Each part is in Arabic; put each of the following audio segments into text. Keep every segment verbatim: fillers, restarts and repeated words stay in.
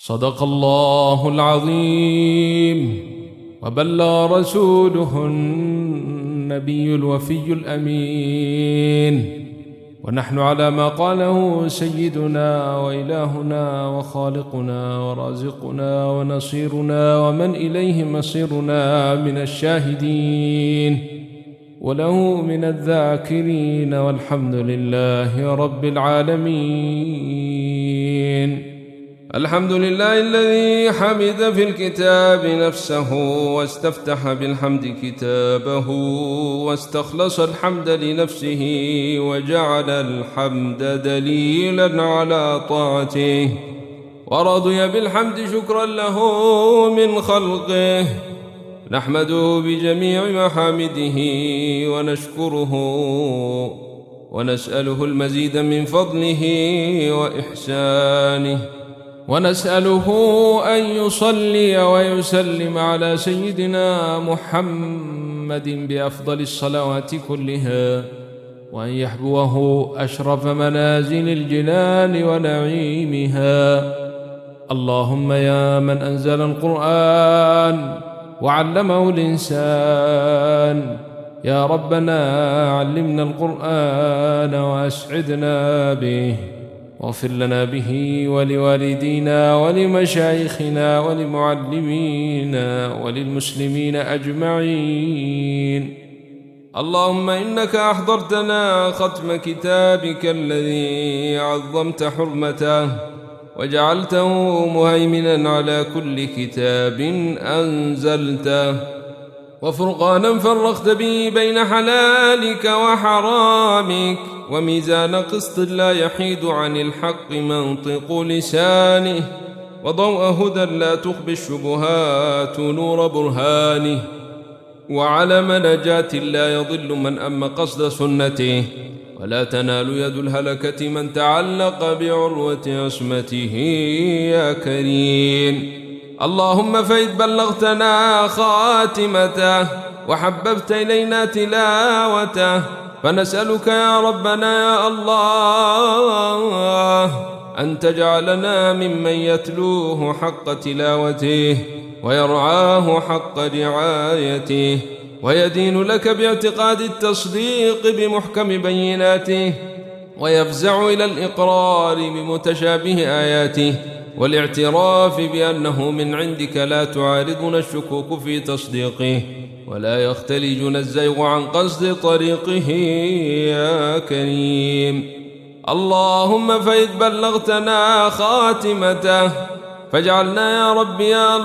صدق الله العظيم وبلغ رسوله النبي الوفي الأمين، ونحن على ما قاله سيدنا وإلهنا وخالقنا ورازقنا ونصيرنا ومن إليه مصيرنا من الشاهدين وله من الذاكرين، والحمد لله رب العالمين. الحمد لله الذي حمد في الكتاب نفسه واستفتح بالحمد كتابه، واستخلص الحمد لنفسه وجعل الحمد دليلا على طاعته، ورضي بالحمد شكرا له من خلقه. نحمده بجميع محامده ونشكره ونسأله المزيد من فضله وإحسانه، ونسأله أن يصلي ويسلم على سيدنا محمد بأفضل الصلوات كلها، وأن يحبوه أشرف منازل الجنان ونعيمها. اللهم يا من أنزل القرآن وعلمه الإنسان، يا ربنا علمنا القرآن وأسعدنا به، واغفر لنا به ولوالدينا ولمشايخنا ولمعلمينا وللمسلمين أجمعين. اللهم إنك أحضرتنا ختم كتابك الذي عظمت حرمته، وجعلته مهيمنا على كل كتاب أنزلته، وفرقانا فرقت به بين حلالك وحرامك، وميزان قسط لا يحيد عن الحق منطق لسانه، وضوء هدى لا تخبي الشبهات نور برهانه، وعلم نجاة لا يضل من أم قصد سنته، ولا تنال يد الهلكة من تعلق بعروة عصمته يا كريم. اللهم فإذ بلغتنا خاتمته وحببت إلينا تلاوته، فنسألك يا ربنا يا الله أن تجعلنا ممن يتلوه حق تلاوته ويرعاه حق رعايته، ويدين لك باعتقاد التصديق بمحكم بيناته، ويفزع إلى الإقرار بمتشابه آياته، والاعتراف بأنه من عندك لا تعارضنا الشكوك في تصديقه، ولا يختلجنا الزيغ عن قصد طريقه يا كريم. اللهم فإذ بلغتنا خاتمته فاجعلنا يا رب يا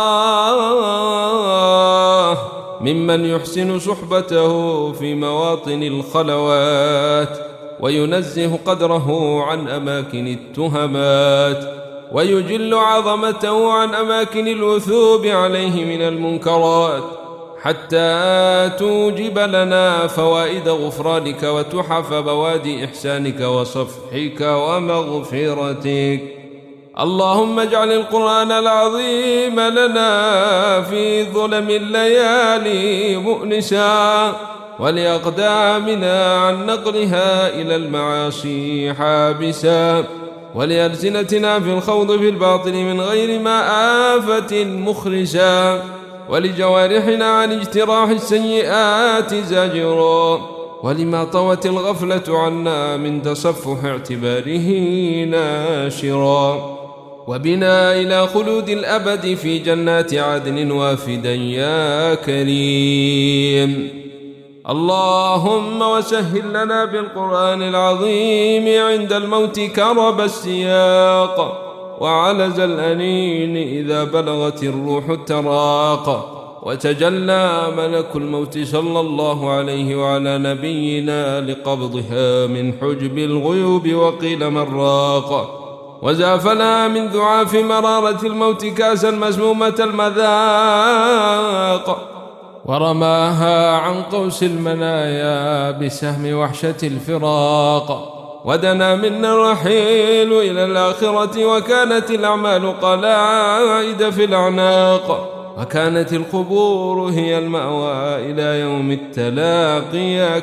الله ممن يحسن صحبته في مواطن الخلوات، وينزه قدره عن أماكن التهمات، ويجل عظمته عن أماكن الوثوب عليه من المنكرات، حتى توجب لنا فوائد غفرانك وتحف بوادي إحسانك وصفحك ومغفرتك. اللهم اجعل القرآن العظيم لنا في ظلم الليالي مؤنسا، ولأقدامنا عن نقلها إلى المعاصي حابسا، ولألسنتنا في الخوض في الباطل من غير ما آفة مخرسا، ولجوارحنا عن اجتراح السيئات زاجرا، ولما طوت الغفلة عنا من تصفح اعتباره ناشرا، وبنا إلى خلود الأبد في جنات عدن وافدا يا كريم. اللهم وسهل لنا بالقرآن العظيم عند الموت كرب السياق، وعلز الأنين إذا بلغت الروح التراق، وتجلى ملك الموت صلى الله عليه وعلى نبينا لقبضها من حجب الغيوب، وقيل من راق، وزافنا من ذعاف مرارة الموت كاسا مسمومة المذاق، ورماها عن قوس المنايا بسهم وحشة الفراق، ودنا منا الرحيل إلى الآخرة، وكانت الأعمال قلاعد في الأعناق، وكانت القبور هي المأوى إلى يوم التلاقي يا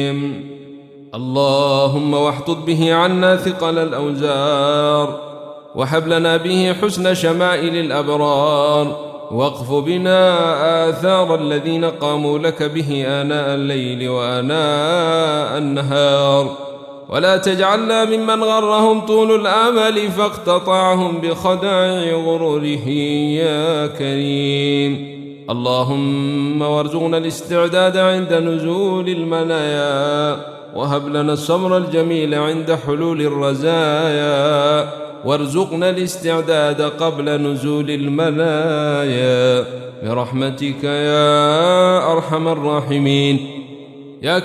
كريم. اللهم واحطط به عنا ثقل الأوزار، وهب لنا به حسن شمائل الأبرار، واقف بنا آثار الذين قاموا لك به آناء الليل وآناء النهار، ولا تجعلنا ممن غرهم طول الأمل فاقتطعهم بخداع غروره يا كريم. اللهم وارزقنا الاستعداد عند نزول المنايا، وهب لنا الصبر الجميل عند حلول الرزايا، وارزقنا الاستعداد قبل نزول المنايا برحمتك يا أرحم الراحمين. يا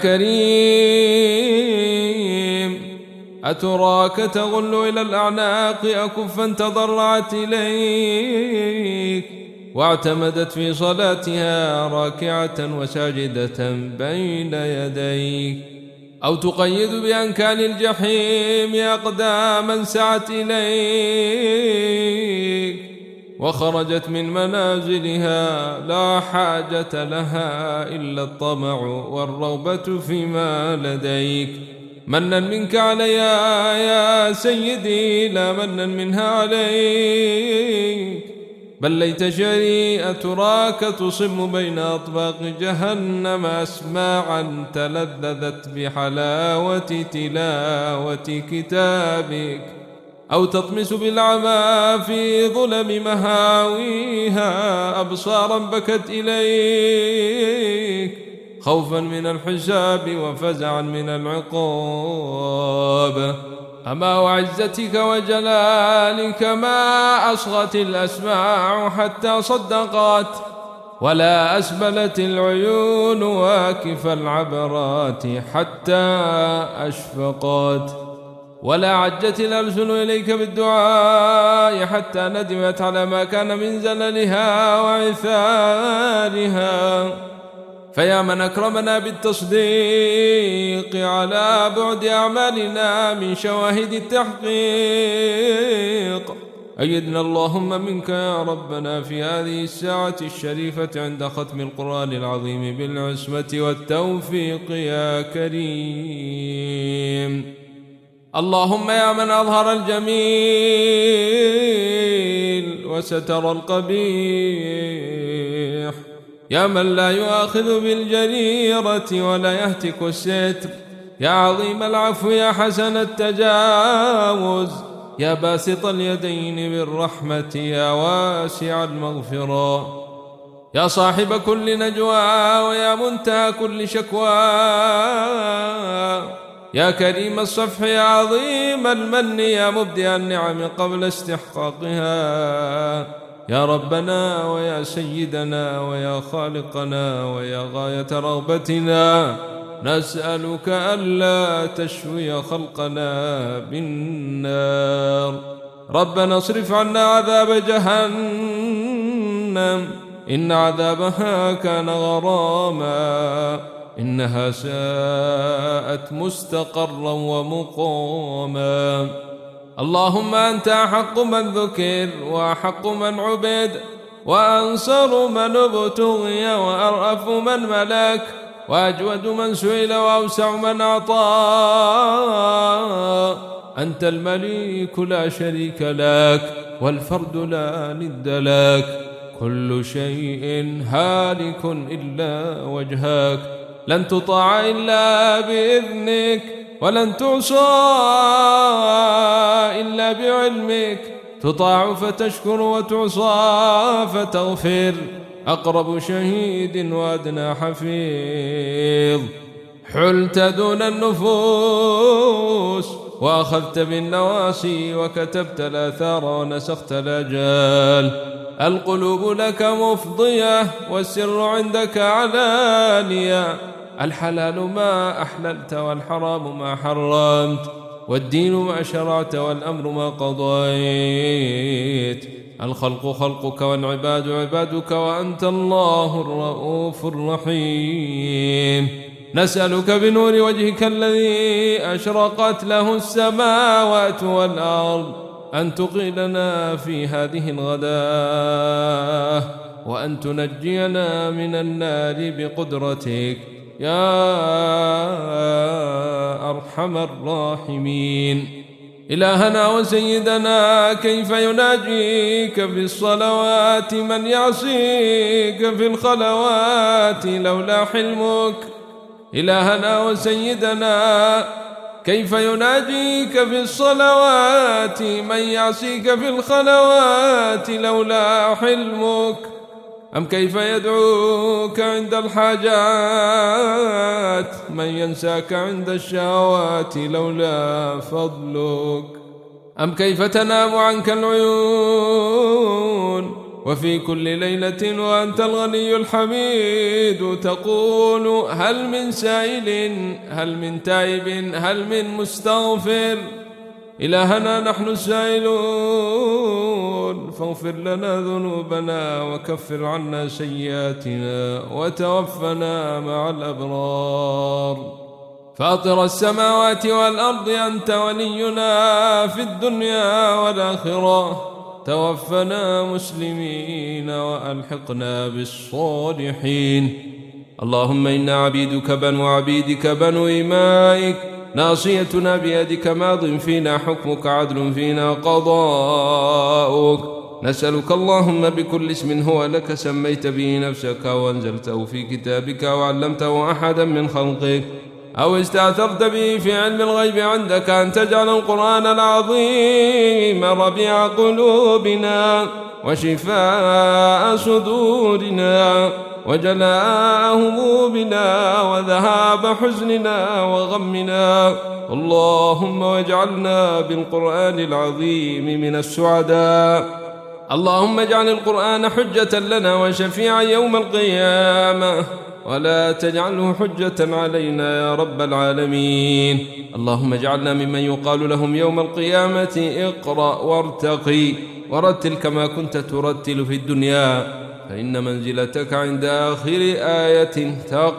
كريم أتراك تغل إلى الأعناق أكفا تضرعت إليك واعتمدت في صلاتها راكعة وساجدة بين يديك، أو تقيد بأنكال الجحيم أقداما سعت إليك وخرجت من منازلها لا حاجة لها إلا الطمع والرغبة فيما لديك. منا منك علي يا سيدي لا منا منها عليك، بل ليت شعري أتراك تصم بين أطباق جهنم أسماعا تلذذت بحلاوة تلاوة كتابك، أو تطمس بالعمى في ظلم مهاويها أبصارا بكت إليك خوفا من الحساب وفزعا من العقاب. أما وعزتك وجلالك ما أصغت الأسماع حتى صدقت، ولا أسبلت العيون واكف العبرات حتى أشفقت، ولا عجت الألسن إليك بالدعاء حتى ندمت على ما كان من زللها وعثارها. فيا من أكرمنا بالتصديق على بعد أعمالنا من شواهد التحقيق، أيدنا اللهم منك يا ربنا في هذه الساعة الشريفة عند ختم القرآن العظيم بالعصمة والتوفيق يا كريم. اللهم يا من أظهر الجميل وستر القبيح، يا من لا يؤاخذ بالجريرة ولا يهتك الستر، يا عظيم العفو يا حسن التجاوز، يا باسط اليدين بالرحمة يا واسع المغفرة، يا صاحب كل نجوى ويا منتهى كل شكوى، يا كريم الصفح يا عظيم المن يا مبدع النعم قبل استحقاقها، يا ربنا ويا سيدنا ويا خالقنا ويا غاية رغبتنا، نسألك ألا تشوي خلقنا بالنار. ربنا اصرف عنا عذاب جهنم إن عذابها كان غراما، إنها ساءت مستقرا ومقاما. اللهم أنت أحق من ذكر وأحق من عبد وأنصر من ابتغي وأرأف من ملك وأجود من سئل وأوسع من أعطى. أنت الملك لا شريك لك والفرد لا ند لك، كل شيء هالك إلا وجهك، لن تطاع إلا بإذنك ولن تعصى إلا بعلمك، تطاع فتشكر وتعصى فتغفر، أقرب شهيد وأدنى حفيظ. حلت دون النفوس وأخذت بالنواسي وكتبت الآثار ونسخت الأجال، القلوب لك مفضية والسر عندك علانية، الحلال ما أحللت والحرام ما حرمت، والدين ما شرعت والأمر ما قضيت، الخلق خلقك والعباد عبادك وأنت الله الرؤوف الرحيم. نسألك بنور وجهك الذي أشرقت له السماوات والأرض أن تقيلنا في هذه الغداة وأن تنجينا من النار بقدرتك يا أرحم الراحمين. إلهنا وسيدنا كيف يناجيك في الصلوات من يعصيك في الخلوات لولا حلمك. إلهنا وسيدنا كيف يناجيك في الصلوات من يعصيك في الخلوات لولا حلمك. أم كيف يدعوك عند الحاجات من ينساك عند الشهوات لولا فضلك. أم كيف تنام عنك العيون وفي كل ليلة وأنت الغني الحميد تقول هل من سائل هل من تائب هل من مستغفر. إلهنا نحن السائلون فاغفر لنا ذنوبنا وكفر عنا سيئاتنا وتوفنا مع الأبرار. فاطر السماوات والأرض أنت ولينا في الدنيا والآخرة، توفنا مسلمين وألحقنا بالصالحين. اللهم إنا عبيدك بنو عبيدك بنو إمائك، ناصيتنا بيدك، ماض فينا حكمك، عدل فينا قضاؤك. نسألك اللهم بكل اسم هو لك سميت به نفسك وأنزلته في كتابك وعلمته أحدا من خلقك أو استأثرت به في علم الغيب عندك أن تجعل القرآن العظيم ربيع قلوبنا وشفاء صدورنا وجلاء همومنا وذهاب حزننا وغمنا. اللهم واجعلنا بالقرآن العظيم من السعداء. اللهم اجعل القرآن حجة لنا وشفيعا يوم القيامة، ولا تجعله حجة علينا يا رب العالمين. اللهم اجعلنا ممن يقال لهم يوم القيامة اقرأ وارتقي ورتل كما كنت ترتل في الدنيا، فإن منزلتك عند آخر آية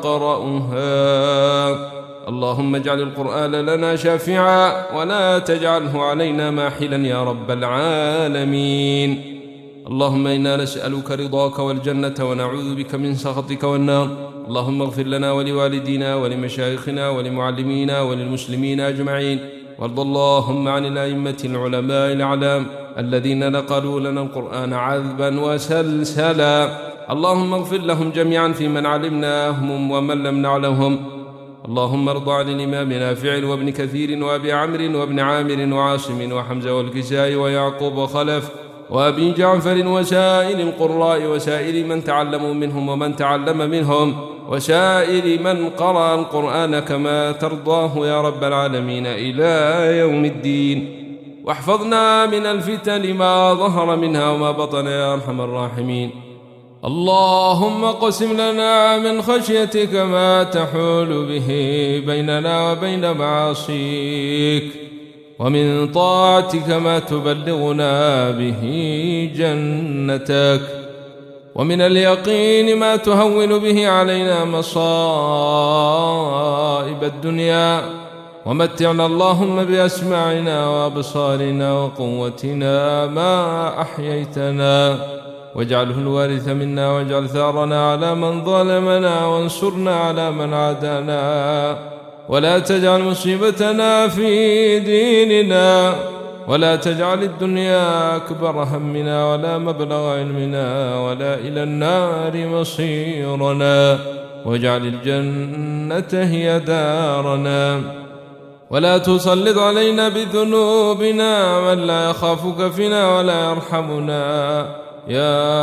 تقرأها. اللهم اجعل القرآن لنا شافعا ولا تجعله علينا ماحلا يا رب العالمين. اللهم إنا نسألك رضاك والجنة ونعوذ بك من سخطك والنار. اللهم اغفر لنا ولوالدينا ولمشايخنا ولمعلمينا وللمسلمين أجمعين، وارض اللهم عن الأئمة العلماء الأعلام الذين نقلوا لنا القرآن عذبا وسلسلا. اللهم اغفر لهم جميعا في من علمناهم ومن لم نعلمهم. اللهم ارض عن الإمام نافع وابن كثير وأبي عمرو وابن عامر وعاصم وحمزة والكسائي ويعقوب وخلف وأبي جعفر وسائر القراء وسائر من تعلموا منهم ومن تعلم منهم وسائر من قرأ القرآن كما ترضاه يا رب العالمين إلى يوم الدين. واحفظنا من الفتن ما ظهر منها وما بطن يا أرحم الراحمين. اللهم اقسم لنا من خشيتك ما تحول به بيننا وبين معاصيك، ومن طاعتك ما تبلغنا به جنتك، ومن اليقين ما تهون به علينا مصائب الدنيا. ومتعنا اللهم بأسماعنا وأبصارنا وقوتنا ما أحييتنا، واجعله الوارث منا، واجعل ثارنا على من ظلمنا، وانصرنا على من عادانا، ولا تجعل مصيبتنا في ديننا، ولا تجعل الدنيا أكبر همنا ولا مبلغ علمنا ولا إلى النار مصيرنا، واجعل الجنة هي دارنا، ولا تسلط علينا بذنوبنا من لا يخافك فينا ولا يرحمنا يا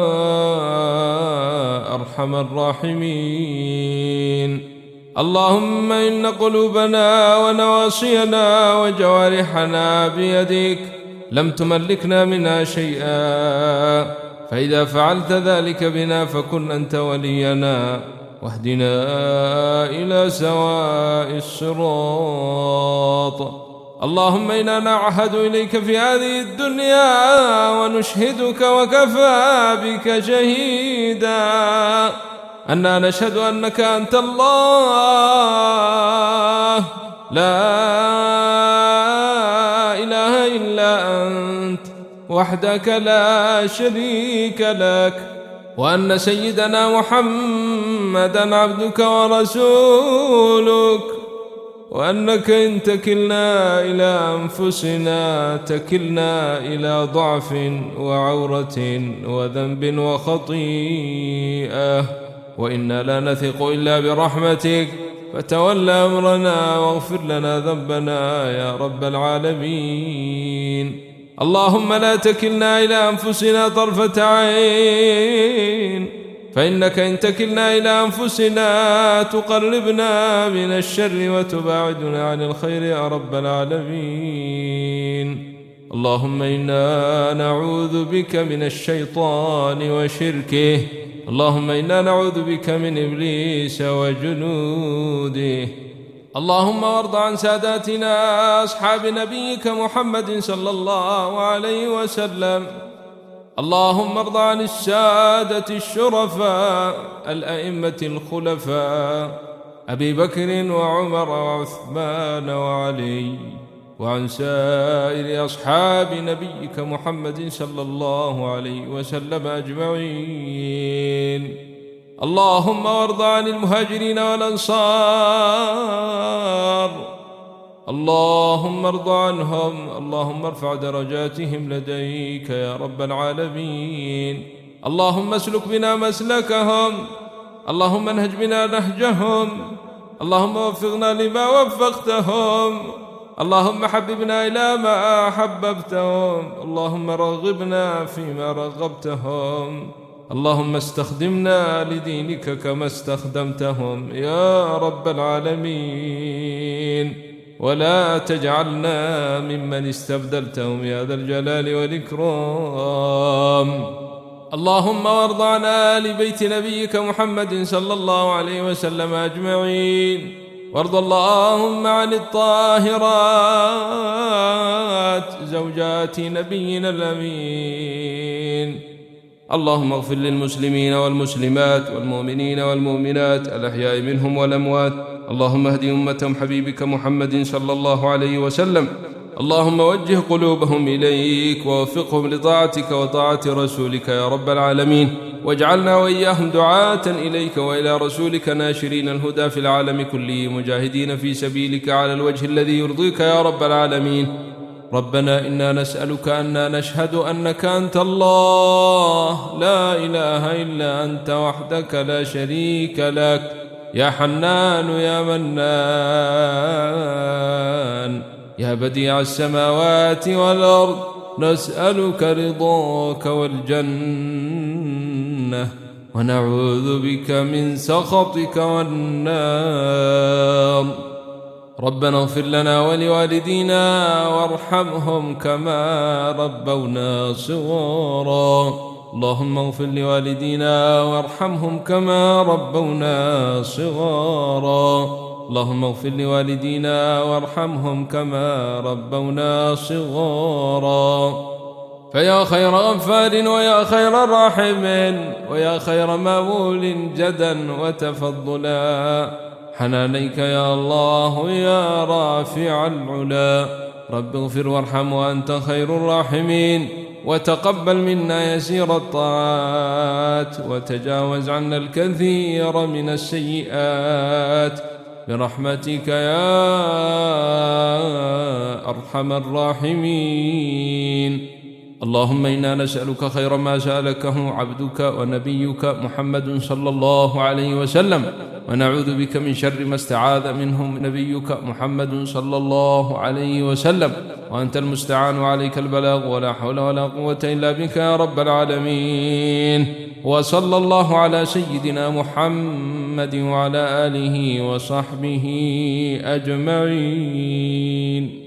أرحم الراحمين. اللهم إن قلوبنا ونواصينا وجوارحنا بيدك، لم تملكنا منها شيئا، فإذا فعلت ذلك بنا فكن أنت ولينا، واهدنا إلى سواء الصراط. اللهم إنا نعهد إليك في هذه الدنيا ونشهدك وكفى بك شهيدا أننا نشهد أنك أنت الله لا إله إلا أنت وحدك لا شريك لك، وأن سيدنا محمدا عبدك ورسولك، وأنك إن تكلنا إلى أنفسنا تكلنا إلى ضعف وعورة وذنب وخطيئة، وإنا لا نثق إلا برحمتك، فتولى أمرنا واغفر لنا ذنبنا يا رب العالمين. اللهم لا تكلنا إلى أنفسنا طرفة عين، فإنك إن تكلنا إلى أنفسنا تقربنا من الشر وتباعدنا عن الخير يا رب العالمين. اللهم إنا نعوذ بك من الشيطان وشركه، اللهم إنا نعوذ بك من إبليس وجنوده. اللهم وارض عن ساداتنا أصحاب نبيك محمد صلى الله عليه وسلم. اللهم ارض عن السادة الشرفاء الأئمة الخلفاء أبي بكر وعمر وعثمان وعلي، وعن سائر أصحاب نبيك محمد صلى الله عليه وسلم أجمعين. اللهم وارض عن المهاجرين والأنصار، اللهم ارض عنهم، اللهم ارفع درجاتهم لديك يا رب العالمين. اللهم اسلك بنا مسلكهم، اللهم انهج بنا نهجهم، اللهم وفقنا لما وفقتهم، اللهم حببنا إلى ما حببتهم، اللهم رغبنا فيما رغبتهم، اللهم استخدمنا لدينك كما استخدمتهم يا رب العالمين، ولا تجعلنا ممن استبدلتهم يا ذا الجلال والإكرام. اللهم وارض عن آل بيت نبيك محمد صلى الله عليه وسلم أجمعين، وارض اللهم عن الطاهرات زوجات نبينا الأمين. اللهم اغفر للمسلمين والمسلمات والمؤمنين والمؤمنات الأحياء منهم والأموات. اللهم اهد أمة حبيبك محمد صلى الله عليه وسلم. اللهم وجه قلوبهم إليك ووفقهم لطاعتك وطاعة رسولك يا رب العالمين، واجعلنا وإياهم دعاة إليك وإلى رسولك ناشرين الهدى في العالم كله، مجاهدين في سبيلك على الوجه الذي يرضيك يا رب العالمين. ربنا إنا نسألك أننا نشهد أنك أنت الله لا إله إلا أنت وحدك لا شريك لك، يا حنان يا منان يا بديع السماوات والأرض، نسألك رضاك والجنة، ونعوذ بك من سخطك والنار. ربنا اغفر لنا ولوالدينا وارحمهم كما ربونا صغارا. اللهم اغفر لوالدينا وارحمهم كما ربونا صغارا. اللهم اغفر لوالدينا وارحمهم كما ربونا صغارا. فيا خير غفار ويا خير راحم ويا خير مولى جدا وتفضلا، حنانيك يا الله يا رافع العلا. رب اغفر وارحم وأنت خير الراحمين، وتقبل منا يسير الطاعات، وتجاوز عنا الكثير من السيئات برحمتك يا أرحم الراحمين. اللهم إنا نسألك خير ما سألكه عبدك ونبيك محمد صلى الله عليه وسلم، ونعوذ بك من شر ما استعاذ منه نبيك محمد صلى الله عليه وسلم، وأنت المستعان وعليك البلاغ، ولا حول ولا قوة إلا بك يا رب العالمين. وصلى الله على سيدنا محمد وعلى آله وصحبه أجمعين.